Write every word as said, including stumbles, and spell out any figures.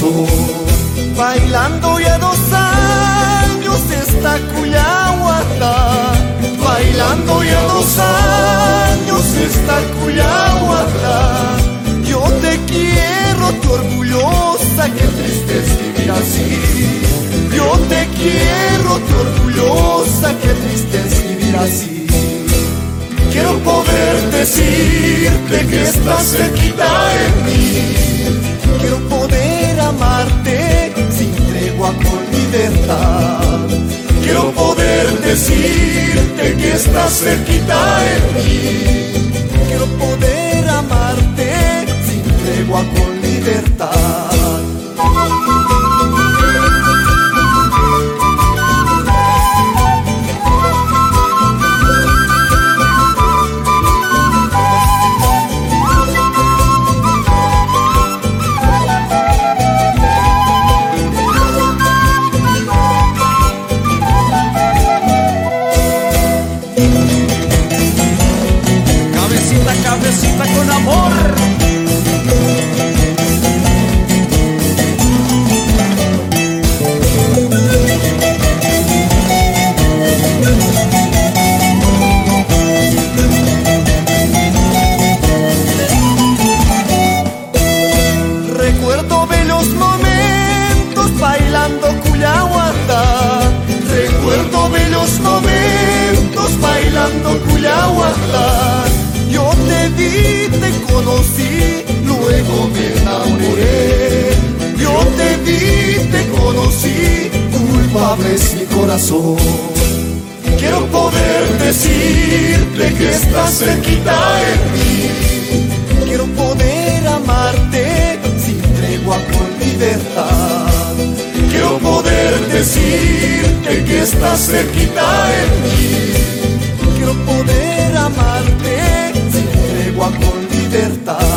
corazón. Bailando ya dos años esta cuyahuata, bailando ya dos años esta cuyahuata. Yo te quiero, tu orgullosa, qué triste es vivir así. Yo te quiero, tu orgullosa, qué triste es vivir así. Quiero poder decirte que estás cerquita de mí. Quiero poder amarte sin tregua con libertad. Quiero poder decirte que estás cerquita de mí. Quiero poder amarte sin tregua con libertad. Cabecita con amor. Recuerdo bellos momentos bailando cuyahuata. Recuerdo bellos momentos bailando cuyahuata. Yo te vi, te conocí, luego me enamoré. Yo te vi, te conocí, culpable es mi corazón. Quiero poder decirte que estás cerquita de mí. Quiero poder amarte sin tregua con libertad. Quiero poder decirte que estás cerquita de mí. Quiero poder amarte sin tregua con libertad.